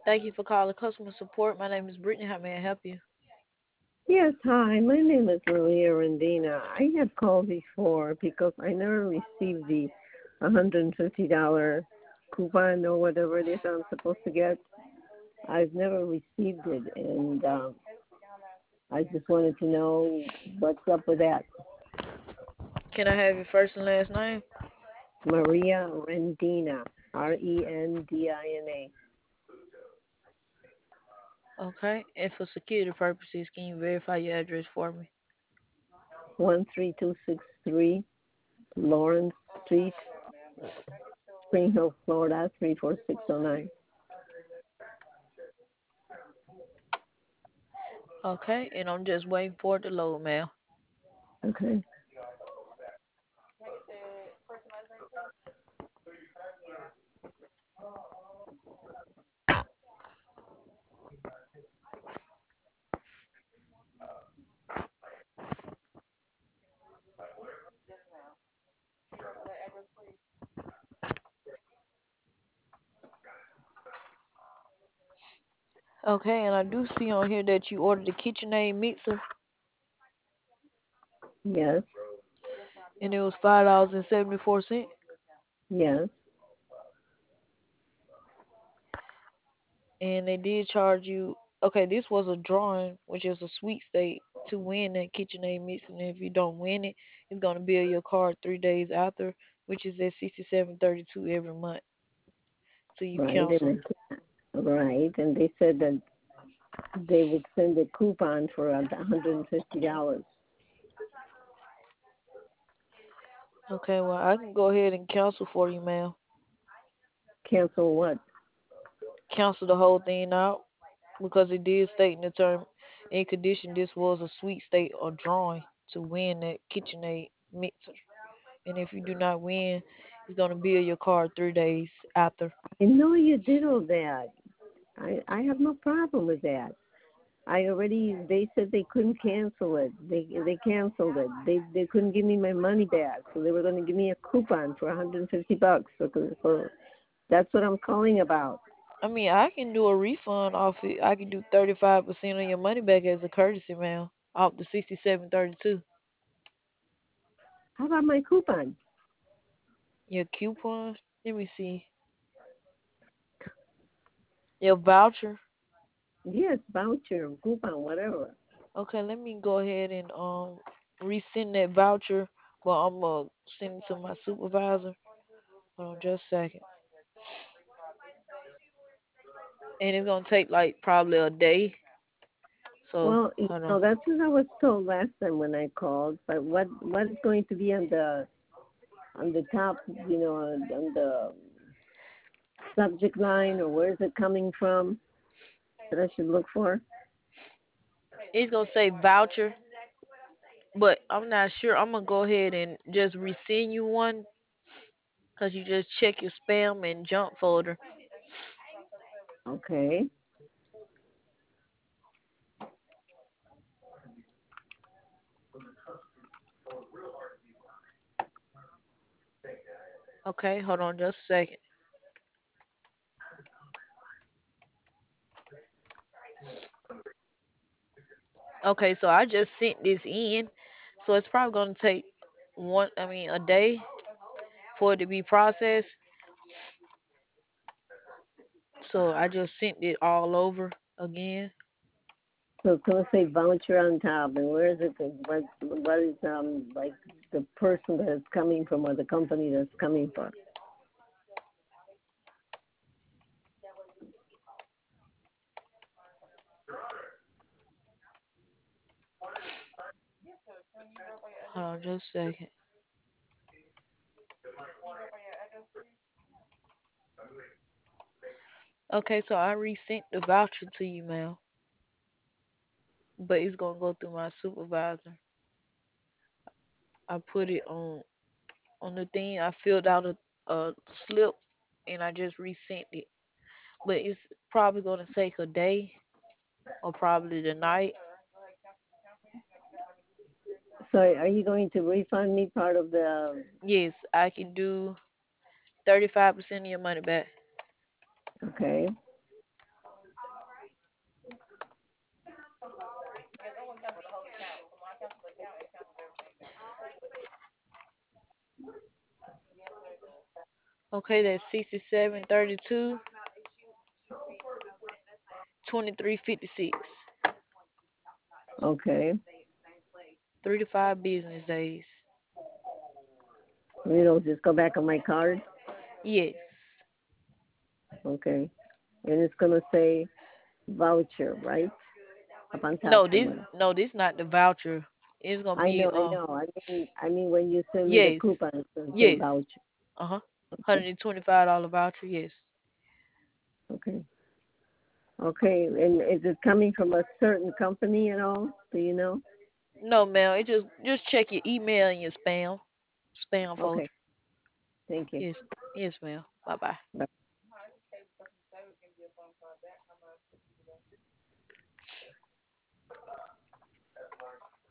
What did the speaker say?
Thank you for calling customer support. My name is Brittany. How may I help you? Yes, hi. My name is Maria Rendina. I have called before because I never received the $150 coupon or whatever it is I'm supposed to get. I've never received it, and I just wanted to know what's up with that. Can I have your first and last name? Maria Rendina, Rendina. Okay. And for security purposes, can you verify your address for me? 13263 Lawrence Street, Spring Hill, Florida, 34609. Okay. And I'm just waiting for it to load, ma'am. Okay. Okay. And I do see on here that you ordered a KitchenAid mixer, Yes. and it was $5.74. Yes. And they did charge you. Okay, this was a drawing, which is a sweet state to win that KitchenAid mixer. And if you don't win it, it's gonna bill your card 3 days after, which is at 67.32 every month. So you Right. cancel. Right. And they said that they would send a coupon for $150. Okay, well I can go ahead and cancel for you, ma'am. Cancel what? Cancel the whole thing out because it did state in the term and condition this was a sweet state or drawing to win that KitchenAid mixer. And if you do not win, it's gonna bill your card 3 days after. I know you did all that. I have no problem with that. They said they couldn't cancel it. They canceled it. They couldn't give me my money back, so they were going to give me a coupon for $150. So that's what I'm calling about. I mean, I can do a refund off it. I can do 35% of your money back as a courtesy, ma'am, off the 67.32. How about my coupon? Your coupon? Let me see. Your voucher? Yes, voucher, coupon, whatever. Okay, let me go ahead and resend that voucher. Well, I'm gonna send it to my supervisor. Hold on just a second. And it's gonna take like probably a day. So Well, hold on. that's what I was told last time when I called. But what is going to be on the top? On the subject line, or where is it coming from that I should look for? It's gonna say voucher, but I'm not sure. I'm gonna go ahead and just resend you one because you just check your spam and junk folder. Okay. Okay, hold on just a second. Okay, so I just sent this in, so it's probably gonna take a day for it to be processed. So I just sent it all over again. So it's going to say voucher on top, and where is it? What is like the person that it's coming from or the company that's coming from? Hold on just a second. Okay, so I resent the voucher to you, ma'am, but it's gonna go through my supervisor. I put it on the thing. I filled out a slip and I just resent it. But it's probably gonna take a day or probably the night. So are you going to refund me part of the? Yes, I can do 35% of your money back. Okay. Okay, that's 6732 2356. Okay. 3 to 5 business days. Just go back on my card. Yes. Okay. And it's gonna say voucher, right? Up on top No, this somewhere. no, this not the voucher. It's gonna I be know, I know. I mean when you send me the yes, coupon, it's gonna say yes. voucher. Uh-huh. Okay. $125 voucher, yes. Okay. Okay. And is it coming from a certain company at all? Do you know? No, ma'am. It just check your email and your spam folder. Okay. Thank you. Yes. Yes, ma'am. Bye bye. Bye.